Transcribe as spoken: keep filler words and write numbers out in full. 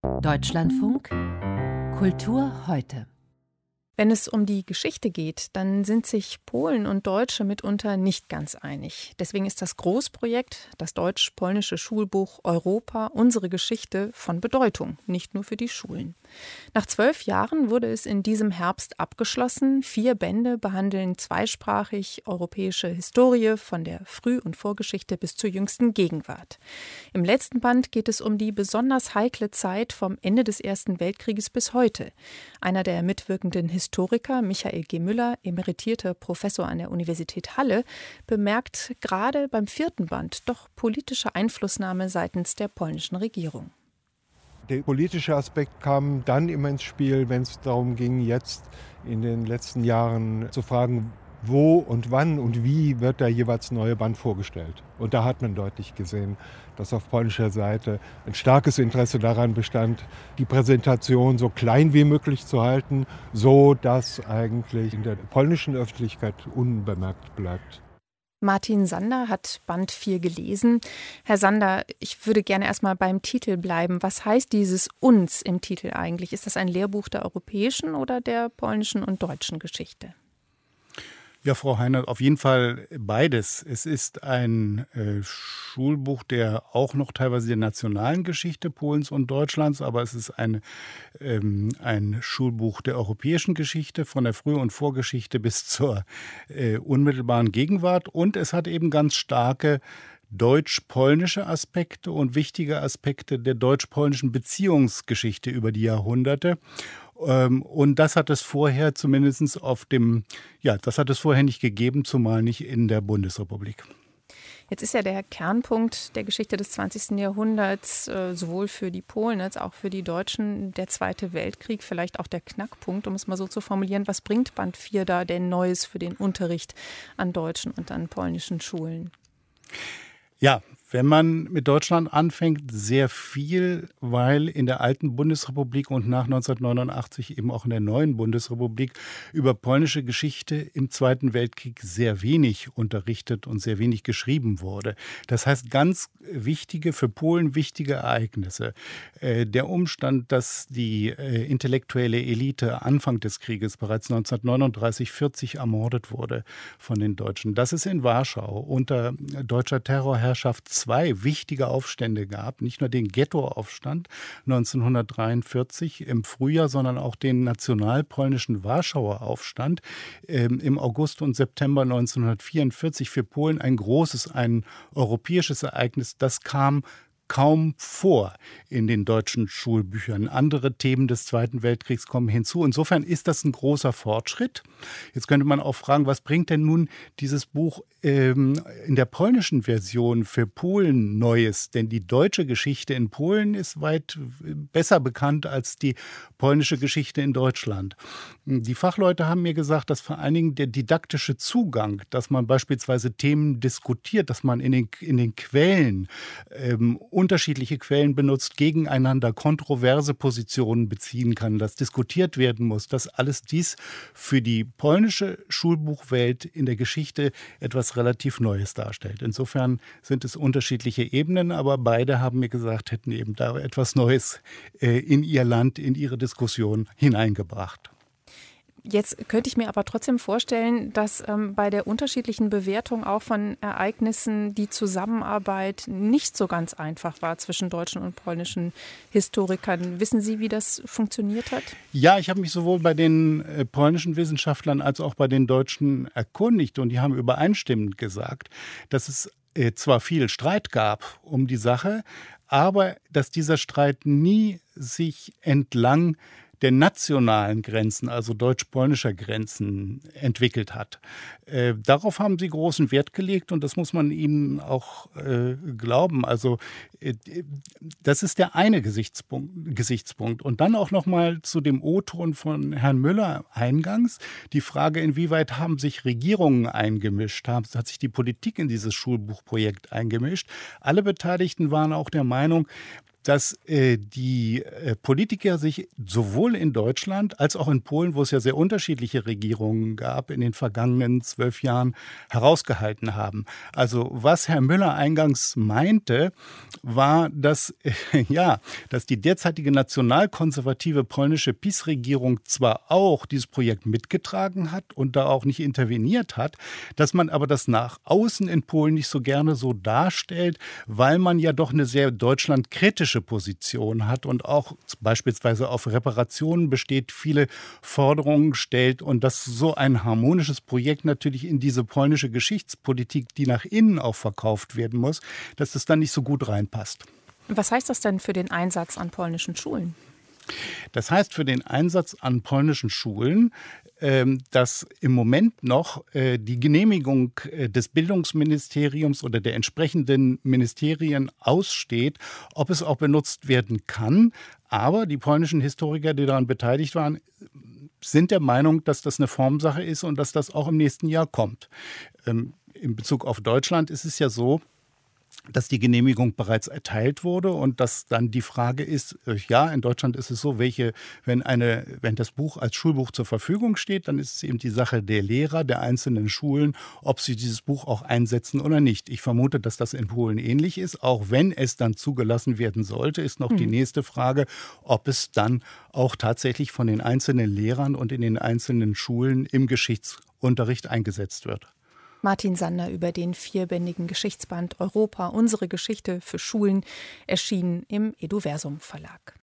Deutschlandfunk Kultur heute. Wenn es um die Geschichte geht, dann sind sich Polen und Deutsche mitunter nicht ganz einig. Deswegen ist das Großprojekt, das deutsch-polnische Schulbuch Europa, unsere Geschichte, von Bedeutung, nicht nur für die Schulen. Nach zwölf Jahren wurde es in diesem Herbst abgeschlossen. Vier Bände behandeln zweisprachig europäische Historie von der Früh- und Vorgeschichte bis zur jüngsten Gegenwart. Im letzten Band geht es um die besonders heikle Zeit vom Ende des Ersten Weltkrieges bis heute. Einer der mitwirkenden Historiker, Michael G. Müller, emeritierter Professor an der Universität Halle, bemerkt gerade beim vierten Band doch politische Einflussnahme seitens der polnischen Regierung. Der politische Aspekt kam dann immer ins Spiel, wenn es darum ging, jetzt in den letzten Jahren zu fragen, wo und wann und wie wird der jeweils neue Band vorgestellt. Und da hat man deutlich gesehen, dass auf polnischer Seite ein starkes Interesse daran bestand, die Präsentation so klein wie möglich zu halten, so dass eigentlich in der polnischen Öffentlichkeit unbemerkt bleibt. Martin Sander hat Band vier gelesen. Herr Sander, ich würde gerne erstmal beim Titel bleiben. Was heißt dieses uns im Titel eigentlich? Ist das ein Lehrbuch der europäischen oder der polnischen und deutschen Geschichte? Ja, Frau Heiner, auf jeden Fall beides. Es ist ein äh, Schulbuch der auch noch teilweise der nationalen Geschichte Polens und Deutschlands, aber es ist ein, ähm, ein Schulbuch der europäischen Geschichte, von der Früh- und Vorgeschichte bis zur äh, unmittelbaren Gegenwart. Und es hat eben ganz starke deutsch-polnische Aspekte und wichtige Aspekte der deutsch-polnischen Beziehungsgeschichte über die Jahrhunderte. Und das hat es vorher zumindest auf dem, ja, das hat es vorher nicht gegeben, zumal nicht in der Bundesrepublik. Jetzt ist ja der Kernpunkt der Geschichte des zwanzigsten Jahrhunderts äh, sowohl für die Polen als auch für die Deutschen der Zweite Weltkrieg, vielleicht auch der Knackpunkt, um es mal so zu formulieren. Was bringt Band vier da denn Neues für den Unterricht an deutschen und an polnischen Schulen? Ja, wenn man mit Deutschland anfängt, sehr viel, weil in der alten Bundesrepublik und nach neunzehnhundertneunundachtzig eben auch in der neuen Bundesrepublik über polnische Geschichte im Zweiten Weltkrieg sehr wenig unterrichtet und sehr wenig geschrieben wurde. Das heißt, ganz wichtige, für Polen wichtige Ereignisse. Äh, der Umstand, dass die äh, intellektuelle Elite Anfang des Krieges bereits neunzehnhundertneununddreißig vierzig ermordet wurde von den Deutschen, dass es in Warschau unter deutscher Terrorherrschaft zwei wichtige Aufstände gab, nicht nur den Ghettoaufstand neunzehnhundertdreiundvierzig im Frühjahr, sondern auch den nationalpolnischen Warschauer Aufstand äh, im August und September neunzehnhundertvierundvierzig. Für Polen ein großes, ein europäisches Ereignis, das kam kaum vor in den deutschen Schulbüchern. Andere Themen des Zweiten Weltkriegs kommen hinzu. Insofern ist das ein großer Fortschritt. Jetzt könnte man auch fragen, was bringt denn nun dieses Buch ähm, in der polnischen Version für Polen Neues? Denn die deutsche Geschichte in Polen ist weit besser bekannt als die polnische Geschichte in Deutschland. Die Fachleute haben mir gesagt, dass vor allen Dingen der didaktische Zugang, dass man beispielsweise Themen diskutiert, dass man in den, in den Quellen ähm, unterschiedliche Quellen benutzt, gegeneinander kontroverse Positionen beziehen kann, dass diskutiert werden muss, dass alles dies für die polnische Schulbuchwelt in der Geschichte etwas relativ Neues darstellt. Insofern sind es unterschiedliche Ebenen, aber beide haben mir gesagt, hätten eben da etwas Neues äh, in ihr Land, in ihre Diskussion hineingebracht. Jetzt könnte ich mir aber trotzdem vorstellen, dass ähm, bei der unterschiedlichen Bewertung auch von Ereignissen die Zusammenarbeit nicht so ganz einfach war zwischen deutschen und polnischen Historikern. Wissen Sie, wie das funktioniert hat? Ja, ich habe mich sowohl bei den äh, polnischen Wissenschaftlern als auch bei den Deutschen erkundigt und die haben übereinstimmend gesagt, dass es äh, zwar viel Streit gab um die Sache, aber dass dieser Streit nie sich entlang der nationalen Grenzen, also deutsch-polnischer Grenzen, entwickelt hat. Äh, darauf haben sie großen Wert gelegt und das muss man ihnen auch äh, glauben. Also äh, das ist der eine Gesichtspunkt, Gesichtspunkt. Und dann auch noch mal zu dem O-Ton von Herrn Müller eingangs. Die Frage, inwieweit haben sich Regierungen eingemischt, haben, hat sich die Politik in dieses Schulbuchprojekt eingemischt. Alle Beteiligten waren auch der Meinung, dass äh, die äh, Politiker sich sowohl in Deutschland als auch in Polen, wo es ja sehr unterschiedliche Regierungen gab, in den vergangenen zwölf Jahren herausgehalten haben. Also was Herr Müller eingangs meinte, war, dass, äh, ja, dass die derzeitige nationalkonservative polnische PiS-Regierung zwar auch dieses Projekt mitgetragen hat und da auch nicht interveniert hat, dass man aber das nach außen in Polen nicht so gerne so darstellt, weil man ja doch eine sehr deutschlandkritische Position hat und auch beispielsweise auf Reparationen besteht, viele Forderungen stellt und dass so ein harmonisches Projekt natürlich in diese polnische Geschichtspolitik, die nach innen auch verkauft werden muss, dass das dann nicht so gut reinpasst. Was heißt das denn für den Einsatz an polnischen Schulen? Das heißt für den Einsatz an polnischen Schulen, dass im Moment noch die Genehmigung des Bildungsministeriums oder der entsprechenden Ministerien aussteht, ob es auch benutzt werden kann. Aber die polnischen Historiker, die daran beteiligt waren, sind der Meinung, dass das eine Formsache ist und dass das auch im nächsten Jahr kommt. In Bezug auf Deutschland ist es ja so, dass die Genehmigung bereits erteilt wurde und dass dann die Frage ist, ja, in Deutschland ist es so, welche, wenn eine, wenn das Buch als Schulbuch zur Verfügung steht, dann ist es eben die Sache der Lehrer, der einzelnen Schulen, ob sie dieses Buch auch einsetzen oder nicht. Ich vermute, dass das in Polen ähnlich ist. Auch wenn es dann zugelassen werden sollte, ist noch mhm. die nächste Frage, ob es dann auch tatsächlich von den einzelnen Lehrern und in den einzelnen Schulen im Geschichtsunterricht eingesetzt wird. Martin Sander über den vierbändigen Geschichtsband Europa, unsere Geschichte für Schulen, erschienen im Eduversum Verlag.